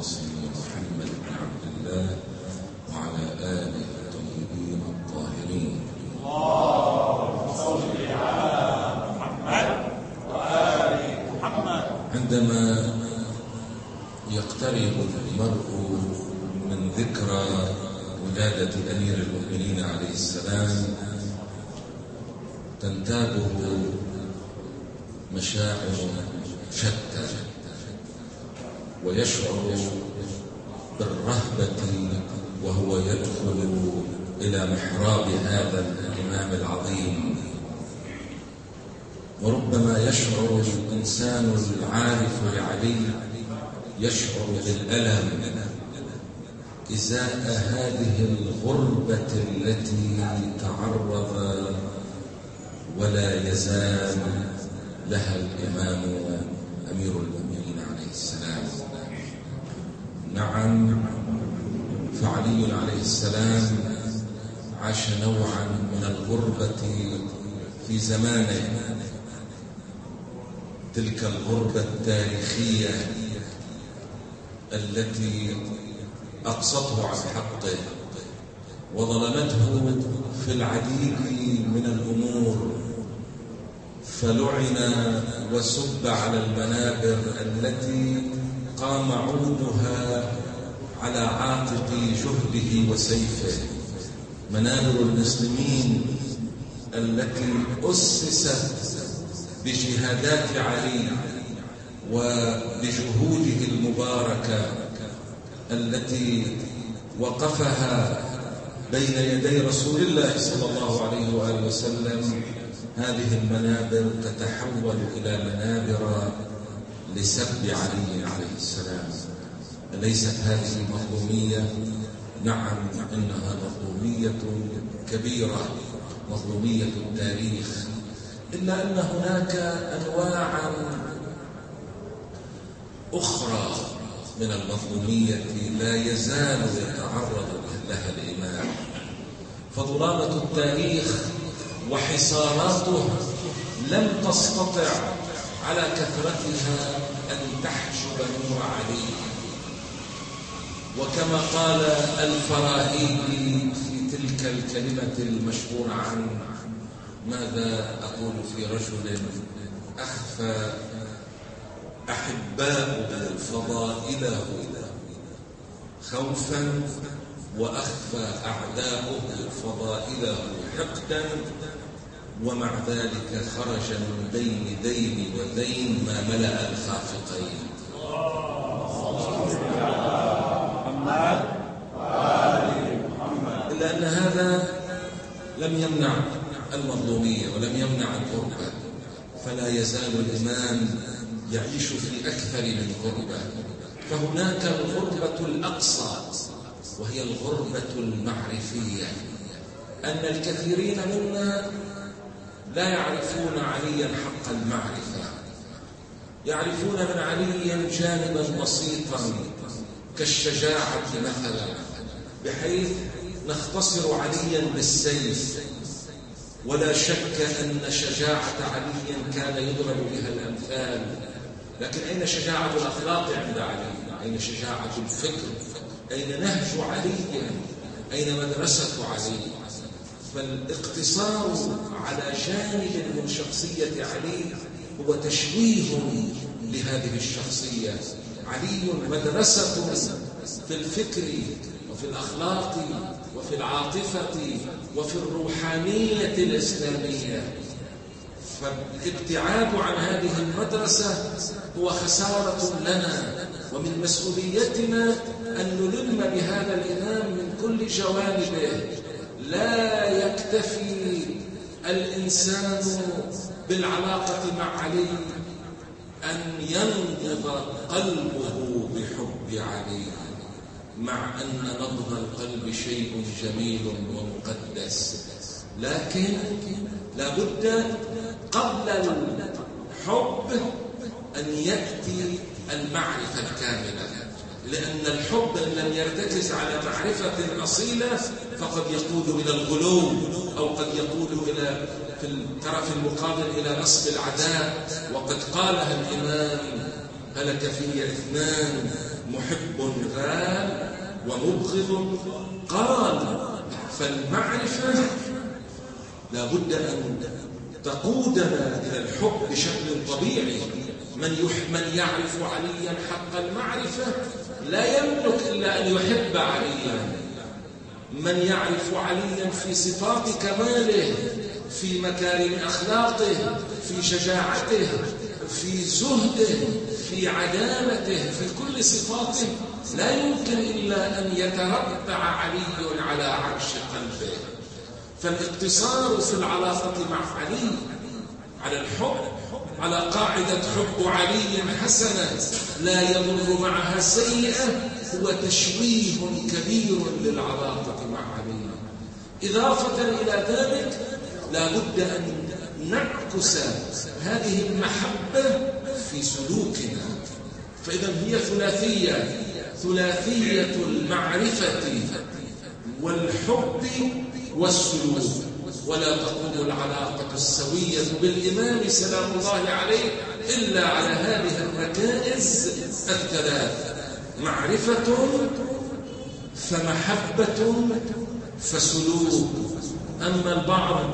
القاسم محمد بن عبد الله وعلى آله الطيبين الطاهرين. اللهم صل على محمد وآل محمد. عندما يقترب المرء من ذكرى ولادة أمير المؤمنين عليه السلام تنتابه مشاعر شتى، ويشعر بالرهبة وهو يدخل إلى محراب هذا الإمام العظيم. وربما يشعر الإنسان العارف لعلي يشعر بالألم إزاء هذه الغربة التي تعرض ولا يزال لها الإمام أمير المؤمنين عليه السلام. نعم، فعلي عليه السلام عاش نوعا من الغربة في زمانه، تلك الغربة التاريخية التي أقصته عن حقه وظلمته في العديد من الأمور، فلعن وسب على المنابر التي قام عودها على عاتق جهده وسيفه، منابر المسلمين التي أسست بجهادات علي وبجهوده المباركة التي وقفها بين يدي رسول الله صلى الله عليه وآله وسلم. هذه المنابر تتحول إلى منابر لسب علي عليه السلام. أليست هذه مظلومية؟ نعم، إنها مظلومية كبيرة، مظلومية التاريخ. إلا أن هناك أنواعا أخرى من المظلومية لا يزال يتعرض لها الإمام. فظلامة التاريخ وحصاراته لم تستطع على كثرتها أن تحجب نور علي. وكما قال الفراهيدي في تلك الكلمة المشهورة عنه: ماذا أقول في رجل أخفى أحباؤه فضائله خوفا وأخفى أعداؤه فضائله حقدا، ومع ذلك خرج من بين دين ودين ما ملأ الخافقين. إلا أن هذا لم يمنع المظلومية ولم يمنع الغربة، فلا يزال الإمام يعيش في أكثر من غربة. فهناك الغربة الأقصى وهي الغربة المعرفية، أن الكثيرين منا لا يعرفون عليا حق المعرفة، يعرفون من علي جانبا بسيطا كالشجاعة مثلا، بحيث نختصر عليا بالسيف. ولا شك أن شجاعة علي كان يضرب بها الأمثال، لكن أين شجاعة الأخلاق عند علي؟ أين شجاعة الفكر؟ أين نهج علي؟ أين مدرسة علي؟ فالاقتصار على جانب من شخصية علي هو تشويه لهذه الشخصية. علي مدرسة في الفكر وفي الأخلاق وفي العاطفة وفي الروحانية الإسلامية. فالابتعاد عن هذه المدرسة هو خسارة لنا، ومن مسؤوليتنا أن نلم بهذا الإمام من كل جوانبه. لا يكتفي الإنسان بالعلاقة مع علي، أن ينبض قلبه بحب علي، مع أن نبض القلب شيء جميل ومقدس، لكن لابد قبل الحب أن يأتي المعرفة الكاملة. لأن الحب إن لم يرتكز على معرفة أصيلة فقد يقود إلى الغلو، أو قد يقود إلى في الطرف المقابل إلى نصب العداء. وقد قالها الإمام: هلك في اثنان محب غال ومبغض قال. فالمعرفة لا بد أن تقودنا إلى الحب بشكل طبيعي. من يعرف عليا حق المعرفة لا يملك إلا أن يحب عليا. من يعرف عليا في صفات كماله، في مكارم أخلاقه، في شجاعته، في زهده، في عدالته، في كل صفاته، لا يمكن إلا أن يتربع علي على عرش قلبه. فالاقتصار في العلاقة مع علي على الحب، على قاعدة حب علي حسنة لا يضر معها سيئة، هو تشويه كبير للعلاقة مع علي. إضافة إلى ذلك لا بد أن نعكس هذه المحبة في سلوكنا. فإذا هي ثلاثية المعرفة والحب والسلوك. ولا تقوم العلاقة السوية بالإمام سلام الله عليه إلا على هذه الركائز الثلاث: معرفة فمحبة فسلوك. أما البعض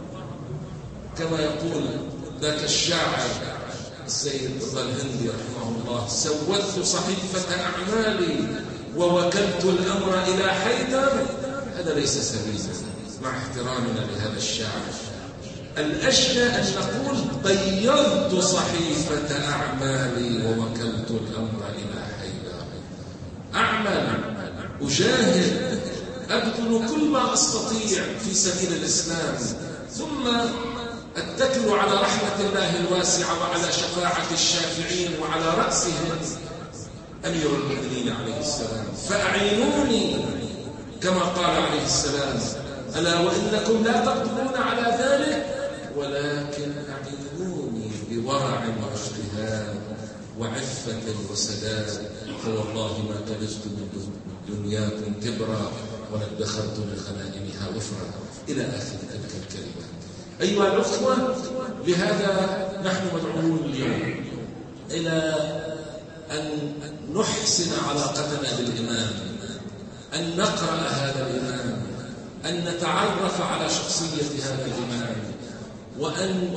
كما يقول ذاك الشاعر السيد رضا الهندي رحمه الله: سودت صحيفة أعمالي ووكلت الأمر إلى حيدر. هذا ليس سبيلا مع احترامنا لهذا الشاعر. الأشنى أن نقول بيضت صحيفة أعمالي ووكلت الأمر إلى حيدر. أعمل، أجاهد، أبذل كل ما أستطيع في سبيل الإسلام، ثم أتكل على رحمة الله الواسعة وعلى شفاعة الشافعين وعلى رأسهم أمير المؤمنين عليه السلام. فأعينوني كما قال عليه السلام: ألا وإنكم لا تقدرون على ذلك ولكن أعينوني بورع واجتهاد وعفة وسداد، فوالله ما كنزت من دنياكم كبرا ولا ادخرت لخلائمها وفرا، إلى آخر تلك الكلمات. أيها الأخوة، لهذا نحن مدعوون اليوم إلى أن نحسن علاقتنا بالإمام، أن نقرأ هذا الإمام، أن نتعرف على شخصية هذا الإمام، وأن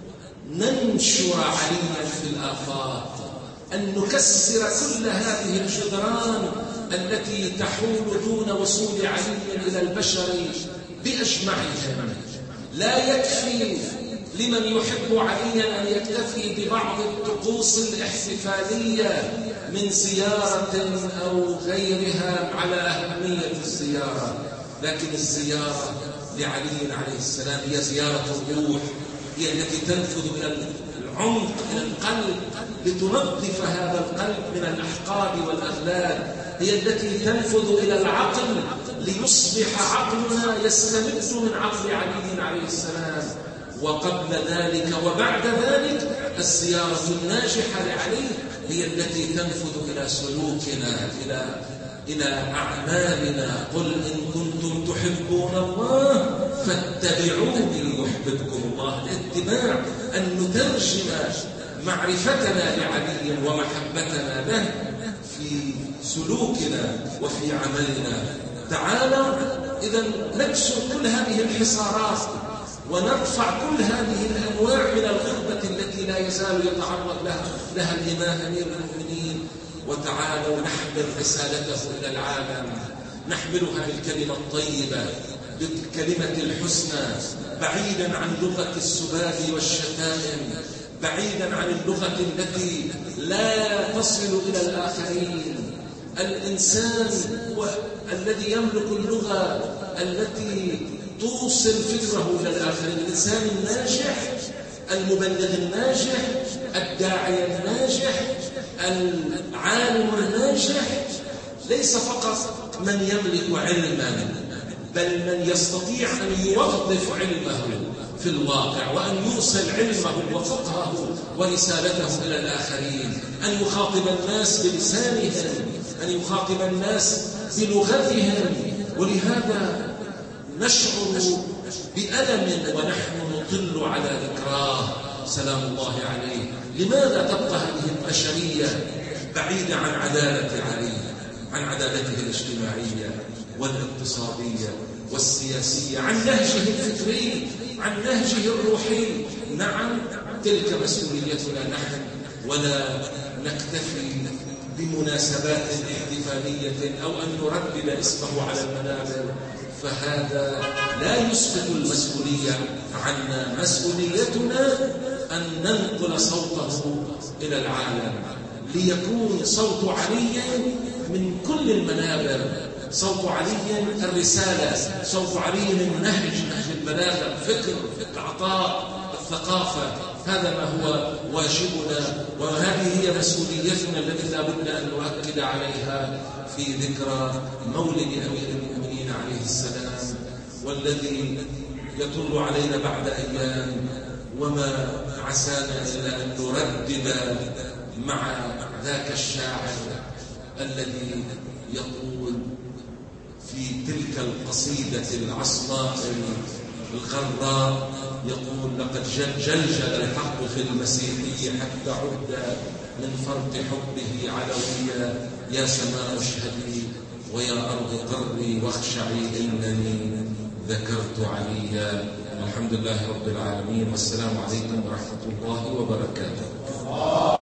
ننشر عليا في الآفاق، أن نكسر كل هذه الجدران التي تحول دون وصول علي إلى البشر بأجمعهم. لا يكفي لمن يحب عليا أن يكتفي ببعض الطقوس الاحتفالية من زيارة أو غيرها على أهمية الزيارة، لكن الزيارة لعلي عليه السلام هي زيارة الروح، هي التي تنفذ من العمق إلى القلب لتنظف هذا القلب من الأحقاد والأغلال، هي التي تنفذ إلى العقل ليصبح عقلنا يستمد من عقل علي عليه السلام. وقبل ذلك وبعد ذلك الزيارة الناجحة لعلي هي التي تنفذ إلى سلوكنا، إلى أعمالنا. قل إن كنتم تحبون الله فاتبعوني يحببكم الله. الاتباع أن نترجم معرفتنا لعلي ومحبتنا له في سلوكنا وفي عملنا. تعالوا إذا نكسر كل هذه الحصارات ونرفع كل هذه الأنواع من الغربة التي لا يزال يتعرض لها الإمام أمير المؤمنين، وتعالوا نحمل رسالته إلى العالم، نحملها بالكلمة الطيبة، بالكلمة الحسنى، بعيدا عن لغة السباب والشتائم، بعيدا عن اللغة التي لا تصل إلى الآخرين. الإنسان هو الذي يملك اللغة التي توصل فكره إلى الآخرين. الإنسان الناجح، المبلغ الناجح، الداعية الناجح، العالم الناجح ليس فقط من يملك علما، بل من يستطيع أن يوظف علمه في الواقع، وأن يوصل علمه وفقهه ورسالته إلى الآخرين، أن يخاطب الناس بلسانهم، أن يخاطب الناس بلغتهم. ولهذا نشعر بألم ونحن نطل على ذكراه سلام الله عليه. لماذا تبقى هذه البشرية بعيدة عن عدالة علي، عن عدالته الاجتماعية والاقتصادية والسياسية، عن نهجه الفكري، عن نهجه الروحي. نعم، تلك مسؤوليتنا نحن، ولا نكتفي بمناسبات احتفالية أو أن نردد اسمه على المنابر، فهذا لا يسقط المسؤولية عنا. مسؤوليتنا أن ننقل صوته إلى العالم، ليكون صوت علي من كل المنابر، صوت علي الرسالة، صوت علي النهج، نهج البلاغة، الفكر، العطاء، الثقافة. هذا ما هو واجبنا، وهذه هي مسؤوليتنا التي لا بد أن نؤكد عليها في ذكرى مولد أمير المؤمنين عليه السلام، والذي يطل علينا بعد أيام، وما عسانا إلا أن نردد مع ذاك الشاعر الذي يقول في تلك القصيدة العصماء الغراء، يقول: لقد جلجل الحق في المسيحي حتى عد من فرط حبه علويا، يا سماء اشهدي ويا أرض قري واخشعي إنني ذكرت عليا. والحمد لله رب العالمين، والسلام عليكم ورحمة الله وبركاته.